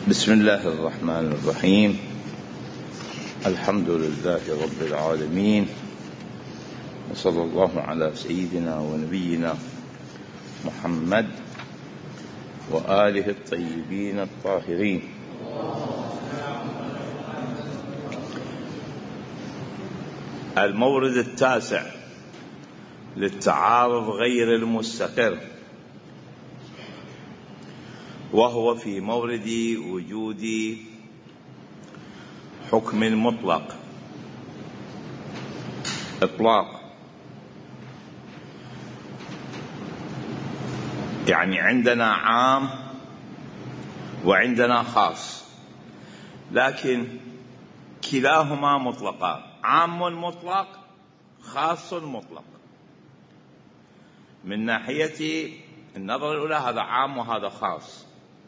بسم الله الرحمن الرحيم. الحمد لله رب العالمين، وصلى الله على سيدنا ونبينا محمد وآله الطيبين الطاهرين. المورد التاسع للتعارض غير المستقر، وهو في مورد وجود حكم المطلق، إطلاق، يعني عندنا عام وعندنا خاص، لكن كلاهما مطلقان، عام مطلق خاص مطلق. من ناحية النظر الأولى هذا عام وهذا خاص،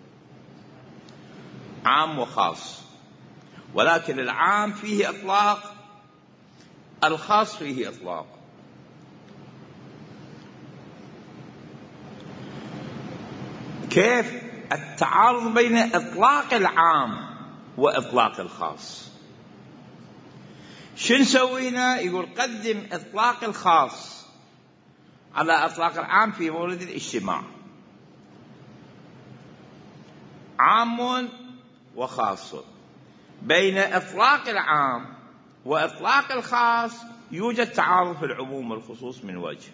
عام وخاص، ولكن العام فيه إطلاق، الخاص فيه إطلاق. كيف التعارض بين إطلاق العام وإطلاق الخاص؟ شو نسوينا؟ يقول قدم إطلاق الخاص على إطلاق العام في مورد الاجتماع، عام وخاص. بين إطلاق العام وإطلاق الخاص يوجد تعارض في العموم والخصوص من وجه.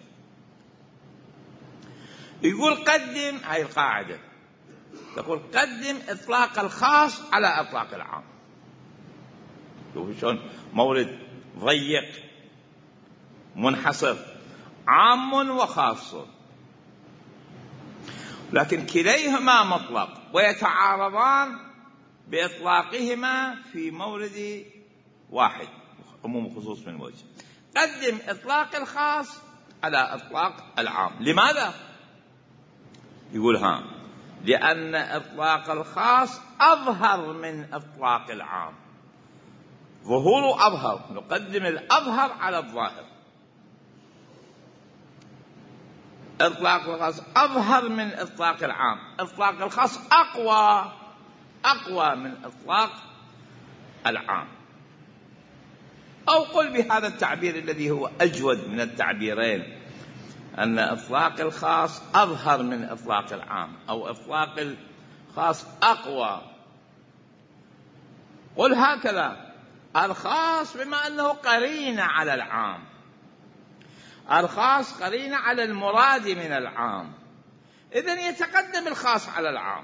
يقول قدم، هاي القاعدة تقول قدم إطلاق الخاص على إطلاق العام. شوفوا شلون مورد ضيق منحصر، عام وخاص، لكن كليهما مطلق ويتعارضان بإطلاقهما في مورد واحد، عموم وخصوص من وجه. قدم إطلاق الخاص على إطلاق العام. لماذا؟ يقول لأن إطلاق الخاص أظهر من إطلاق العام، ظهوره أظهر، نقدم الأظهر على الظاهر. إطلاق الخاص أظهر من إطلاق العام، إطلاق الخاص أقوى من إطلاق العام. أو قل بهذا التعبير الذي هو أجود من التعبيرين، أن إطلاق الخاص أظهر من إطلاق العام، أو إطلاق الخاص أقوى. قل هكذا: الخاص بما أنه قرينة على العام، الخاص قرينة على المراد من العام، إذن يتقدم الخاص على العام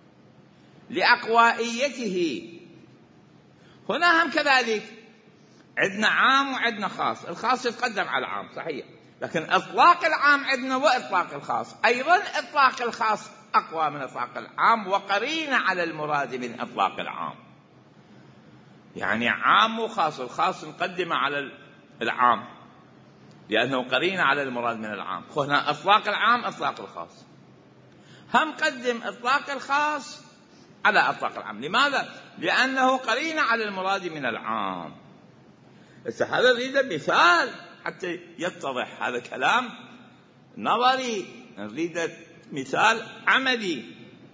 لأقوائيته. هنا هم كذلك، عندنا عام وعندنا خاص، الخاص يتقدم على العام صحيح، لكن إطلاق العام عندنا وإطلاق الخاص أيضا، إطلاق الخاص أقوى من إطلاق العام وقرينة على المراد من إطلاق العام. يعني عام وخاص، الخاص نقدمه على العام لأنه قرينة على المراد من العام. هنا إطلاق العام إطلاق الخاص، هم قدم إطلاق الخاص على إطلاق العام. لماذا؟ لأنه قرينة على المراد من العام. هذا نريد مثال حتى يتضح، هذا كلام نظري، نريد مثال عملي.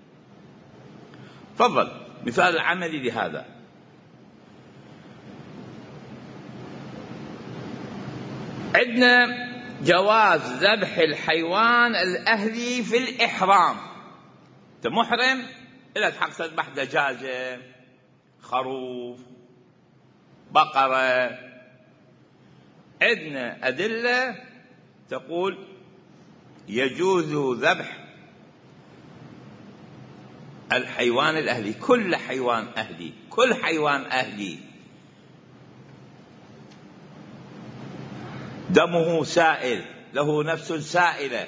تفضل مثال عملي لهذا. عندنا جواز ذبح الحيوان الأهلي في الإحرام. أنت محرم، إلا تحق تذبح دجاجة، خروف، بقرة. عندنا أدلة تقول يجوز ذبح الحيوان الأهلي، كل حيوان أهلي، كل حيوان أهلي دمه سائل، له نفس سائلة،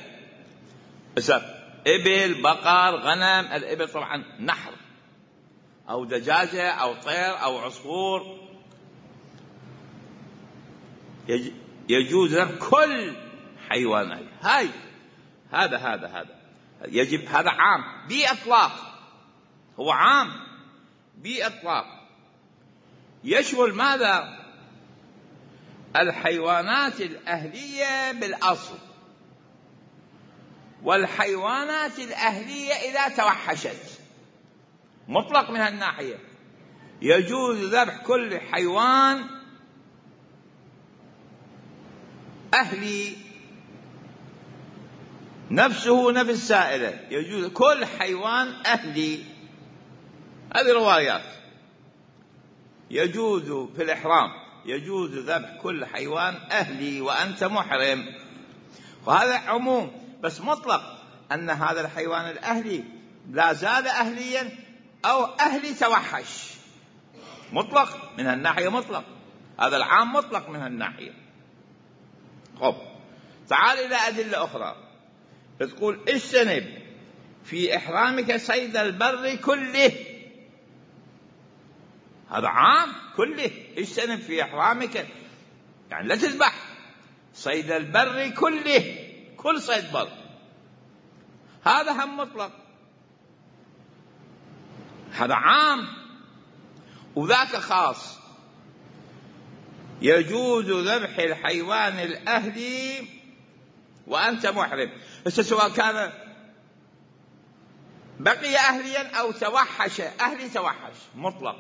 إبل، بقر، غنم. الإبل طبعا نحر، أو دجاجة أو طير أو عصفور، يجوز كل حيوان أهلي. هذا يجب، هذا عام بإطلاق، هو عام بإطلاق، يشمل ماذا؟ الحيوانات الأهلية بالأصل، والحيوانات الأهلية إذا توحشت، مطلق من هالناحية. يجوز ذبح كل حيوان أهلي نفسه نفس السائلة، يجوز كل حيوان أهلي. هذه روايات. يجوز في الإحرام يجوز ذبح كل حيوان أهلي وأنت محرم، وهذا عموم بس مطلق، أن هذا الحيوان الأهلي لا زال أهليا أو أهلي توحش، مطلق من هالناحية مطلق. هذا العام مطلق من هالناحية. خب تعال إلى أدلة أخرى تقول اجتنب في إحرامك صيد البر كله. هذا عام كله، اجتنب في إحرامك يعني لا تذبح صيد البر كله، كل صيد بر. هذا هم مطلق، هذا عام وذاك خاص. يجوز ذبح الحيوان الأهلي وأنت محرم، سواء كان بقي أهليا أو توحش، أهلي توحش مطلق.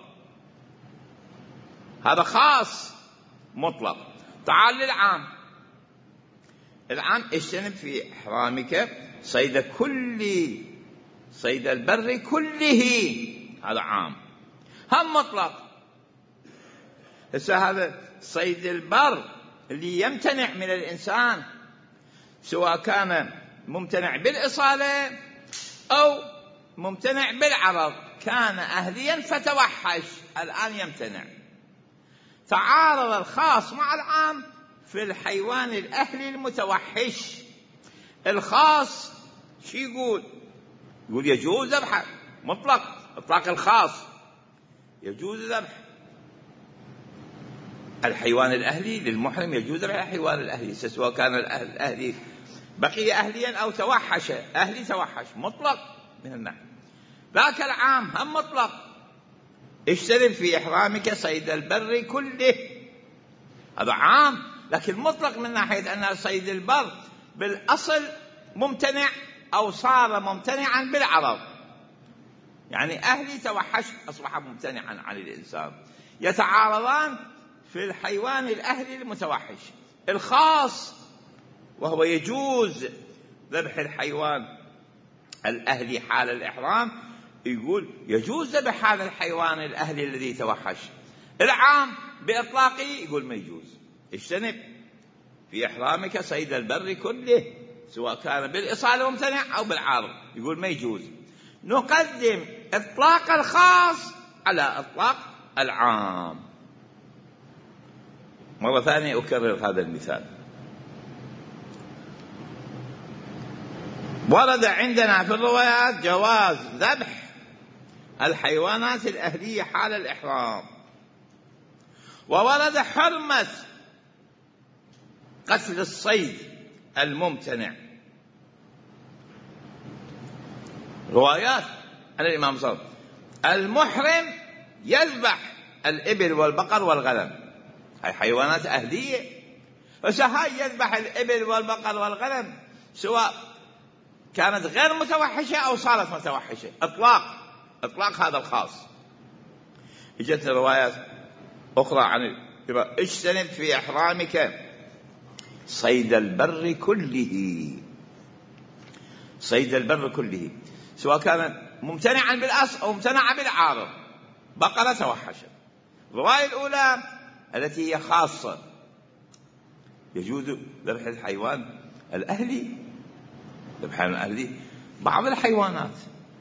هذا خاص مطلق. تعال للعام. العام اجتنب في إحرامك صيد البر كله، هذا عام هم مطلق. هذا صيد البر اللي يمتنع من الإنسان، سواء كان ممتنع بالإصالة أو ممتنع بالعرض، كان أهليا فتوحش الآن يمتنع. تعارض الخاص مع العام في الحيوان الأهلي المتوحش. الخاص شو يقول يجوز ذبحه مطلق، إطلاق الخاص. يجوز ذبح الحيوان الأهلي للمحرم، يجوز ذبح الحيوان الأهلي سواء كان الأهلي بقي أهليا أو توحش، أهلي توحش مطلق من الناحية. ذاك العام هم مطلق. اجتنب في إحرامك صيد البر كله، هذا عام لكن مطلق من ناحية أن صيد البر بالأصل ممتنع أو صار ممتنعا بالعرض، يعني أهلي توحش أصبح ممتنعا عن الإنسان. يتعارضان في الحيوان الأهلي المتوحش. الخاص وهو يجوز ذبح الحيوان الأهلي حال الإحرام، يقول يجوز ذبح هذا الحيوان الأهلي الذي توحش. العام بإطلاقه يقول ما يجوز. اجتنب في إحرامك صيد البر كله، سواء كان بالإصالة ممتنع أو بالعارض، يقول ما يجوز. نقدم إطلاق الخاص على إطلاق العام. مرة ثانية أكرر هذا المثال. ورد عندنا في الروايات جواز ذبح الحيوانات الأهلية حال الإحرام، وورد حرمة قتل الصيد الممتنع. روايات عن الإمام صلى الله عليه وسلم المحرم يذبح الإبل والبقر والغنم، هاي حيوانات أهلية، فهاي يذبح الإبل والبقر والغنم سواء كانت غير متوحشة أو صارت متوحشة. إطلاق هذا الخاص. اجت روايات أخرى عن اجتنب في إحرامك صيد البر كله، صيد البر كله سواء كان ممتنعا بالأصل أو ممتنعا بالعارض، بقرة توحشت. الرواية الأولى التي هي خاصة يجوز ذبح الحيوان الأهلي، ذبح الأهلي بعض الحيوانات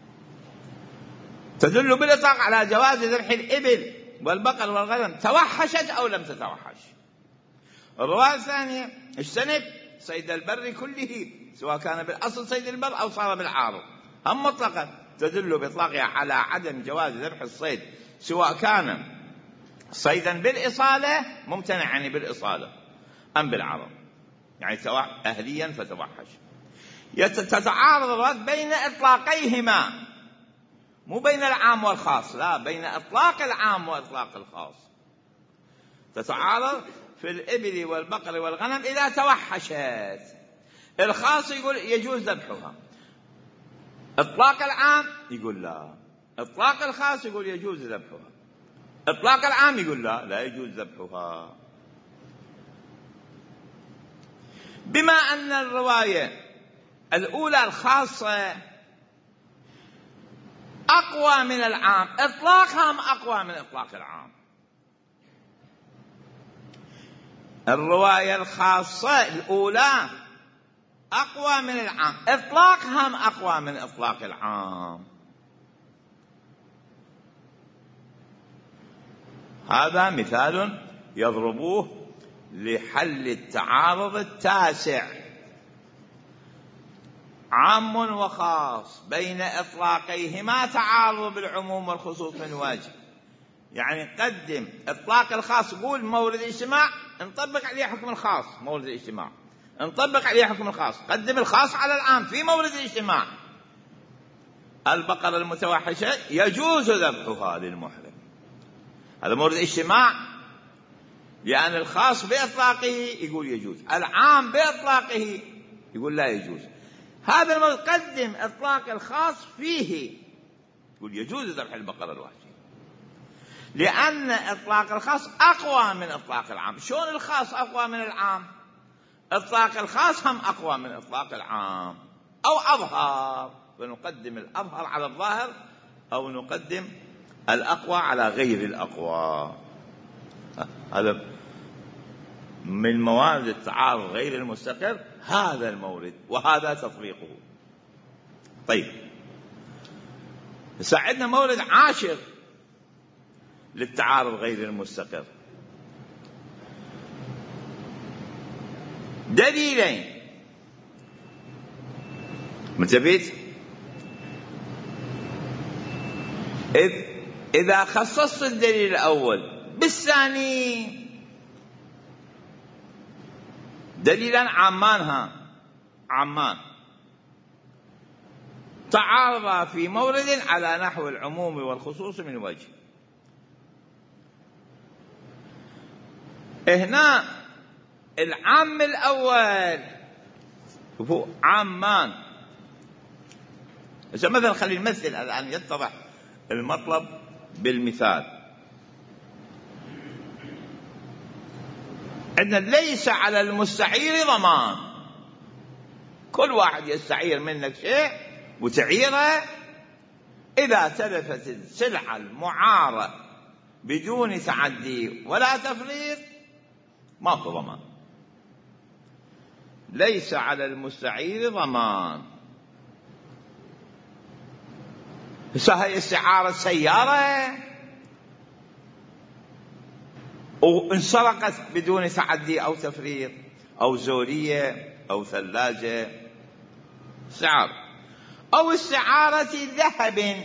تدل بالإطلاق على جواز ذبح الإبل والبقر والغنم توحشت أو لم تتوحش. الرواية الثانية اجتنب صيد البر كله، سواء كان بالأصل صيد البر أو صار بالعارض، هم مطلقا تدل بإطلاقها على عدم جواز ذبح الصيد، سواء كان صيدا بالإصالة ممتنع يعني بالإصالة أم بالعرض، يعني سواء أهليا فتوحش. تتعارض الرد بين إطلاقيهما، مو بين العام والخاص، لا، بين إطلاق العام وإطلاق الخاص. تتعارض في الإبل والبقر والغنم إذا توحشت. الخاص يقول يجوز ذبحها، إطلاق العام يقول لا، إطلاق الخاص يقول يجوز ذبحها، إطلاق العام يقول لا يجوز ذبحها. بما أن الرواية الأولى الخاصة أقوى من العام، إطلاقها أقوى من إطلاق العام. الرواية الخاصة الأولى أقوى من العام، إطلاقها أقوى من إطلاق العام. هذا مثال يضربوه لحل التعارض التاسع. عام وخاص بين إطلاقيهما تعارض بالعموم والخصوص من وجه. يعني قدم إطلاق الخاص، قول مورد الاجتماع نطبق عليه حكم الخاص، مورد الاجتماع نطبق عليه حكم الخاص، قدم الخاص على العام في مورد الاجتماع. البقرة المتوحشة يجوز ذبحها للمحرم، هذا مورد الاجتماع، لأن الخاص بإطلاقه يقول يجوز، العام بإطلاقه يقول لا يجوز. هذا المورد قدم إطلاق الخاص فيه، يقول يجوز ذبح البقرة الوحشية، لأن إطلاق الخاص أقوى من إطلاق العام. شلون الخاص أقوى من العام؟ إطلاق الخاص هم أقوى من إطلاق العام، أو أظهر، فنقدم الأظهر على الظاهر، أو نقدم الأقوى على غير الأقوى. هذا من موارد التعارض غير المستقر، هذا المورد وهذا تطبيقه. طيب، ساعدنا مورد عاشر للتعارض غير المستقر، دليلين. متبيت؟ إذا خصصت الدليل الأول بالثاني دليلا عامان تعارضا في مورد على نحو العموم والخصوص من وجه. هنا العام الأول هو عامان. مثلا خلينا نمثل الآن يتضح المطلب بالمثال. عندنا ليس على المستعير ضمان، كل واحد يستعير منك شيء وتعيره، إذا تلفت السلعة المعارة بدون تعدي ولا تفريط ماكو ضمان. ليس على المستعير ضمان. هي استعارة سيارة وانسرقت بدون تعدي أو تفريط، أو زورية أو ثلاجة، استعارة. أو استعارة ذهب،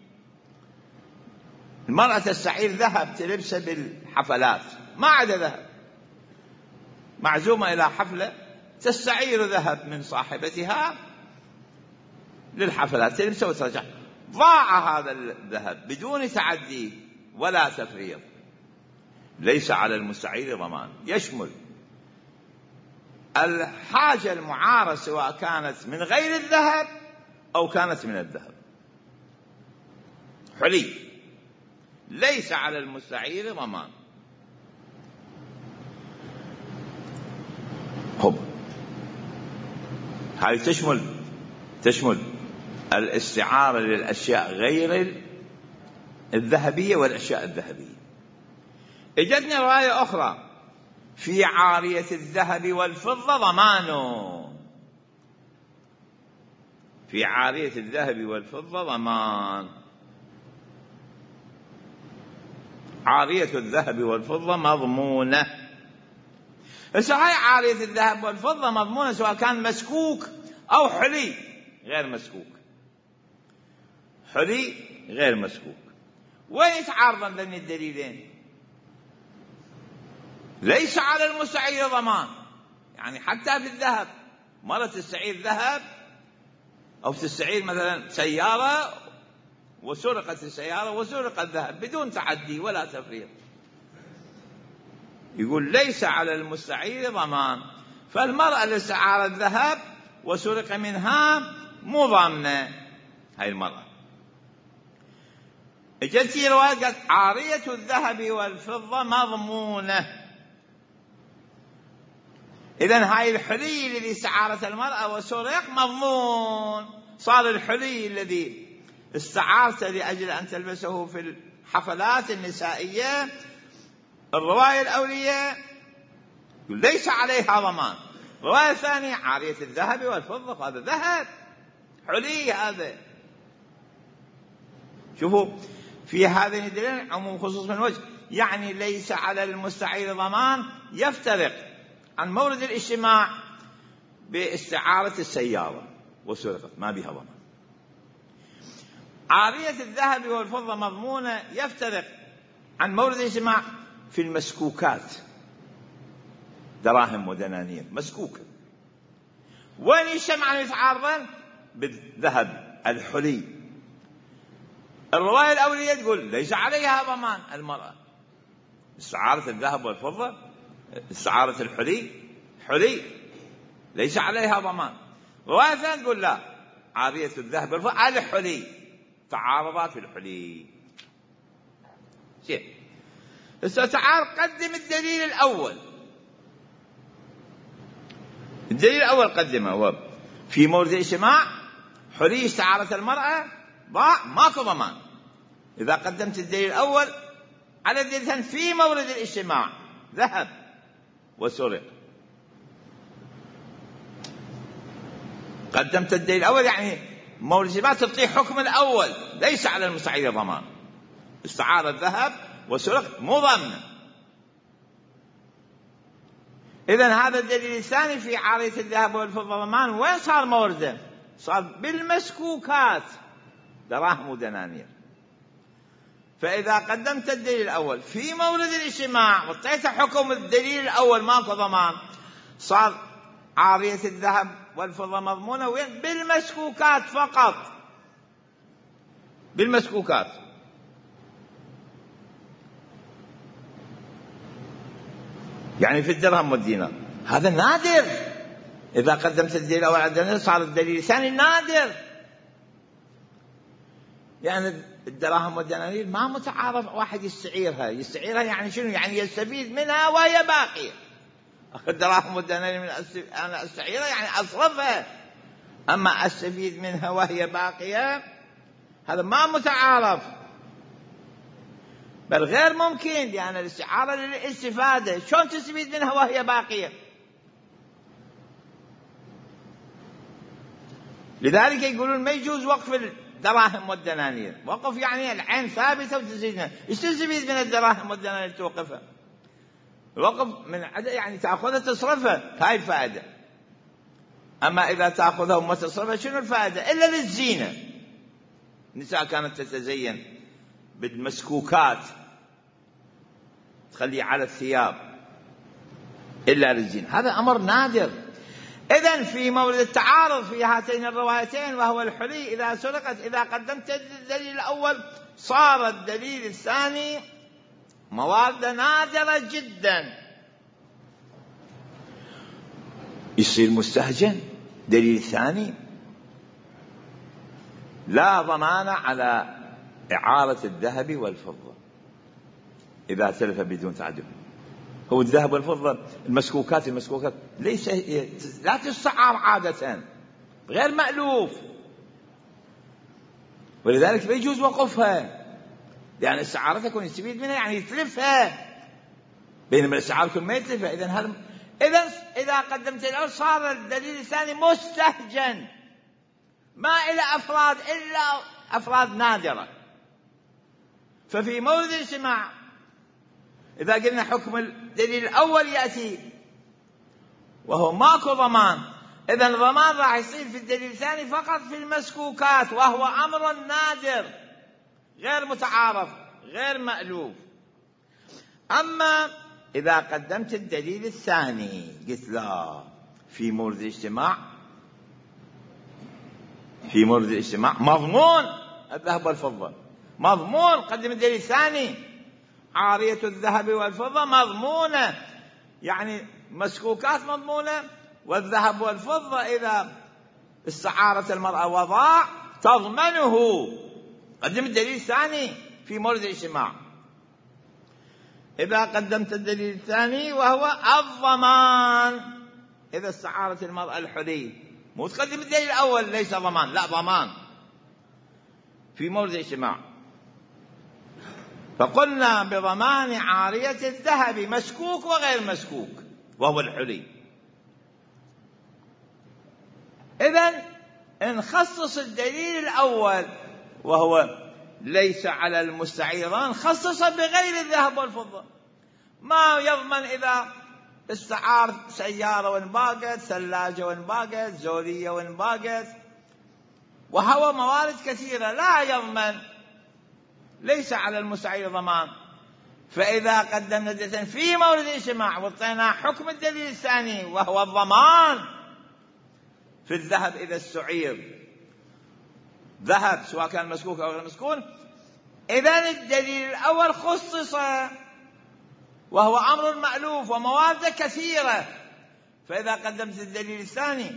المرأة تستعير ذهب تلبسه بالحفلات، ما عدا ذهب، معزومة إلى حفلة تستعير ذهب من صاحبتها للحفلات تلبسه وترجع، ضاع هذا الذهب بدون تعدي ولا تفريط. ليس على المستعير ضمان، يشمل الحاجة المعارة سواء كانت من غير الذهب أو كانت من الذهب. حلي ليس على المستعير ضمان. هاي تشمل الاستعارة للأشياء غير الذهبية والأشياء الذهبية. اجتني رواية أخرى: في عارية الذهب والفضة ضمان. في عارية الذهب والفضة ضمان. عارية الذهب والفضة مضمونة. هاي عارية الذهب والفضة مضمونة سواء كان مسكوك أو حلي غير مسكوك. حلي غير مسكوك. وين يتعارضن ذني الدليلين؟ ليس على المستعير ضمان، يعني حتى في الذهب، مرة تستعير ذهب أو تستعير مثلا سيارة وسرقت السيارة وسرق الذهب بدون تعدي ولا تفريط، يقول ليس على المستعير ضمان. فالمرأة اللي استعارت ذهب وسرق منها مو ضامنة هاي المرأة. اجت في رواية قالت عارية الذهب والفضة مضمونة. إذن هاي الحلي الذي استعارت المرأة وسرق مضمون. صار الحلي الذي استعارته لأجل أن تلبسه في الحفلات النسائية، الرواية الأولية ليس عليها ضمان. الرواية الثانية عارية الذهب والفضة، هذا ذهب حلي هذا. شوفوا في هذين الدليلين عموم خصوص من وجه، يعني ليس على المستعير ضمان يفترق عن مورد الاجتماع باستعارة السيارة وسرقت ما بها ضمان. عارية الذهب والفضة مضمونة يفترق عن مورد الاجتماع في المسكوكات، دراهم ودنانير مسكوكة. وين يجتمع يتعارضان؟ بالذهب الحلي. الرواية الأولية تقول ليس عليها ضمان المرأة، استعارة الذهب والفضة، استعارة الحلي حلي ليس عليها ضمان. الرواية الثانية تقول لا، عارية الذهب والفضة الحلي، تعارضات في الحلي. شيء تعال قدم الدليل الأول. الدليل الأول قدمه هو في مورد الاجتماع حلي استعارة المرأة ضاع ماكو ضمان. إذا قدمت الدليل الأول على الدليل الثاني في مورد الاجتماع ذهب وسرق، قدمت الدليل الأول يعني مورد الاجتماع تعطيه حكم الأول، ليس على المستعير ضمان. استعارة الذهب وسرق مو ضامنة. إذن هذا الدليل الثاني في عارية الذهب والفضة ضمان. وين صار مورده؟ صار بالمسكوكات، دراهم ودنانير. فإذا قدمت الدليل الأول في مورد الاجتماع وطيت حكم الدليل الأول ماكو ضمان، صار عارية الذهب والفضة مضمونة وين؟ بالمسكوكات فقط، بالمسكوكات. يعني في الدرهم والدينار. هذا نادر. إذا قدمت الدليل الأول على الدليل صار الدليل الثاني نادر. يعني الدراهم والدنانير ما متعارف واحد يستعيرها يعني شنو؟ يعني يستفيد منها وهي باقية. الدراهم والدنانير من أنا أستعيرها يعني أصرفها، أما أستفيد منها وهي باقية هذا ما متعارف، بل غير ممكن، لأن الاستعارة للاستفادة. شلون تستفيد منها وهي باقية؟ لذلك يقولون ما يجوز وقف الدراهم والدنانير. وقف يعني العين ثابتة وتزيد منها. ايش تستفيد من الدراهم والدنانير توقفها؟ الوقف من يعني تأخذها تصرفها، هاي الفائدة. أما إذا تأخذها وما تصرفها شنو الفائدة؟ إلا للزينة. النساء كانت تتزين بالمسكوكات تخليه على الثياب إلا للزينة. هذا أمر نادر. إذن في مورد التعارض في هاتين الروايتين وهو الحلي إذا سرقت، إذا قدمت الدليل الأول صار الدليل الثاني موارد نادرة جدا، يصير مستهجن. دليل ثاني لا ضمان على إعارة الذهب والفضة إذا تلف بدون تعدد. هو الذهب والفضة المسكوكات ليس لا تستعار عادة، غير مألوف، ولذلك لا يجوز وقفها، لأن استعارة تكون يستفيد منها يعني يتلفها، بينما الاستعارة يكون ما يتلفها. إذا قدمت الأول صار الدليل الثاني مستهجن، ما إلى أفراد إلا أفراد نادرة. ففي مورد الاجتماع إذا قلنا حكم الدليل الأول يأتي وهو ماكو ضمان، إذن الضمان راح يصير في الدليل الثاني فقط في المسكوكات، وهو أمر نادر غير متعارف غير مألوف. أما إذا قدمت الدليل الثاني قلت لا، في مورد الاجتماع مضمون الذهب والفضة مضمون. قدم الدليل الثاني عارية الذهب والفضة مضمونة، يعني مسكوكات مضمونة، والذهب والفضة إذا استعارت المرأة وضاع تضمنه. قدم الدليل الثاني في مورد الاجتماع. إذا قدمت الدليل الثاني وهو الضمان، إذا استعارت المرأة الحلي، مو تقدم الدليل الأول ليس ضمان، لا ضمان في مورد الاجتماع. فقلنا بضمان عارية الذهب مسكوك وغير مسكوك وهو الحلي. إذن نخصص الدليل الأول وهو ليس على المستعيران، خصص بغير الذهب والفضة. ما يضمن إذا استعار سيارة وانباقت، ثلاجة وانباقت، زولية وانباقت، وهو موارد كثيرة، لا يضمن، ليس على المستعير ضمان. فإذا قدمنا دليلين في مورد الاجتماع وطينا حكم الدليل الثاني وهو الضمان في الذهب إذا استعير ذهب سواء كان مسكوك أو غير مسكون، إذن الدليل الأول خصص وهو أمر مألوف وموارد كثيرة. فإذا قدمت الدليل الثاني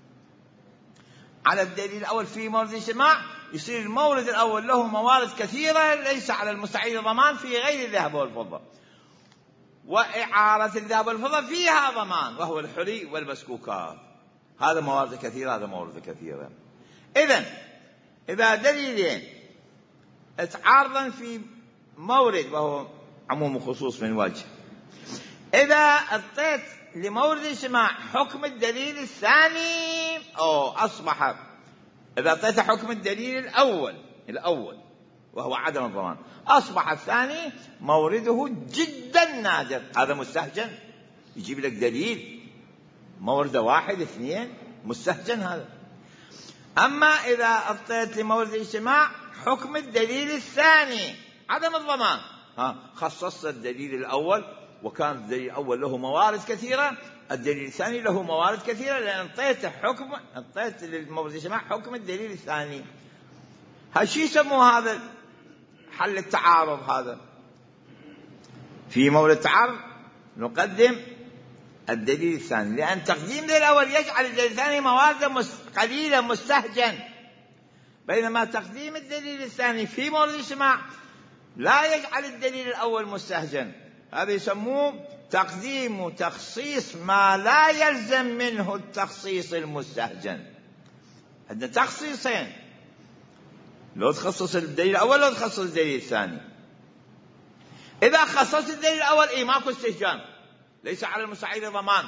على الدليل الأول في مورد الاجتماع، يصير المورد الأول له موارد كثيرة ليس على المستعير ضمان في غير الذهب والفضة، وإعارة الذهب والفضة فيها ضمان وهو الحلي والمسكوكات. هذا موارد كثيرة، هذا موارد كثيرة. إذن إذا دليلين اتعارضا في مورد وهو عموم وخصوص من وجه، إذا أعطيت لمورد الاجتماع حكم الدليل الثاني أصبح، إذا أعطيت حكم الدليل الأول وهو عدم الضمان، أصبح الثاني مورده جدا نادر. هذا مستهجن، يجيب لك دليل مورده 1 2 مستهجن هذا. أما إذا أعطيت لمورد الاجتماع حكم الدليل الثاني عدم الضمان، خصصت الدليل الأول وكان الدليل الأول له موارد كثيرة، الدليل الثاني له موارد كثيرة، لأن أعطيت للمورد الاجتماع حكم الدليل الثاني. هالشي يسموه هذا حل التعارض. هذا في مورد التعارض نقدم الدليل الثاني، لأن تقديم الدليل الأول يجعل الدليل الثاني موارد قليلة مستهجن، بينما تقديم الدليل الثاني في مورد الاجتماع لا يجعل الدليل الأول مستهجن. هذا يسموه تقديم تخصيص ما لا يلزم منه التخصيص المستهجن. عندنا تخصيصين، لو تخصص الدليل الأول لو تخصص الدليل الثاني. إذا خصصت الدليل الأول ماكو استهجان، ليس على المستعير ضمان.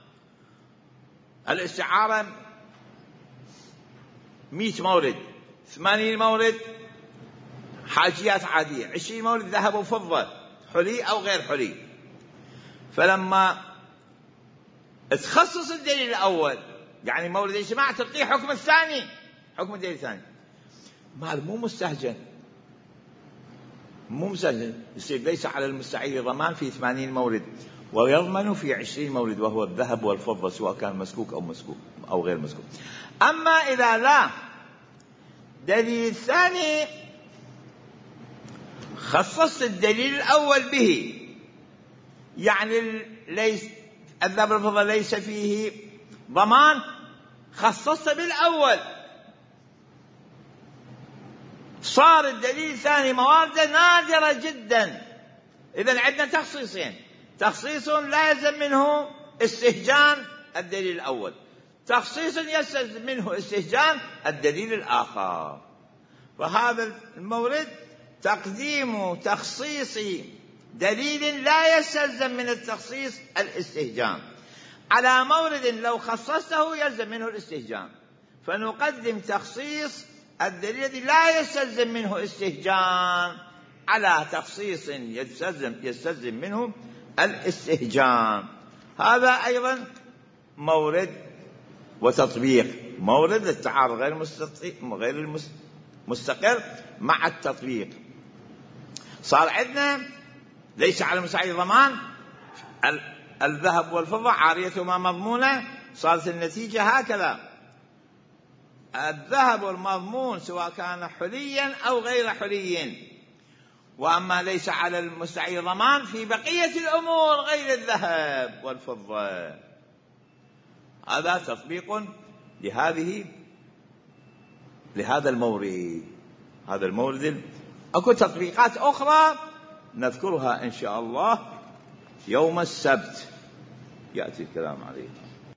الاستعارة 100 مورد، 80 مورد حاجيات عادية، 20 مورد ذهب وفضة حلي أو غير حلي. فلما تخصص الدليل الأول يعني مورد الاجتماع تعطيه حكم الثاني، حكم الدليل الثاني مو مستهجن، يصير ليس على المستعير ضمان في 80 مورد ويضمن في 20 مورد وهو الذهب والفضة سواء كان مسكوك أو غير مسكوك. أما إذا لا دليل الثاني خصصت الدليل الأول به، يعني ليس الذهب والفضة ليس فيه ضمان، خصصت بالأول، صار الدليل الثاني موارد نادرة جدا. إذن عندنا تخصيصين، تخصيص لا يلزم منه استهجان الدليل الأول، تخصيص يلزم منه استهجان الدليل الآخر. فهذا المورد تقديم تخصيص دليل لا يستلزم من التخصيص الاستهجان على مورد لو خصصته يلزم منه الاستهجان، فنقدم تخصيص الدليل الذي لا يستلزم منه استهجان على تخصيص يستلزم منه الاستهجان. هذا أيضا مورد وتطبيق، مورد للتعارض غير المستقر مع التطبيق. صار عندنا ليس على المستعير ضمان، الذهب والفضة عاريتهما مضمونة، صارت النتيجة هكذا: الذهب المضمون سواء كان حليا أو غير حلي، وأما ليس على المستعير ضمان في بقية الأمور غير الذهب والفضة. هذا تطبيق لهذا المورد، هذا المورد أكو تطبيقات أخرى نذكرها إن شاء الله يوم السبت يأتي الكلام عليها.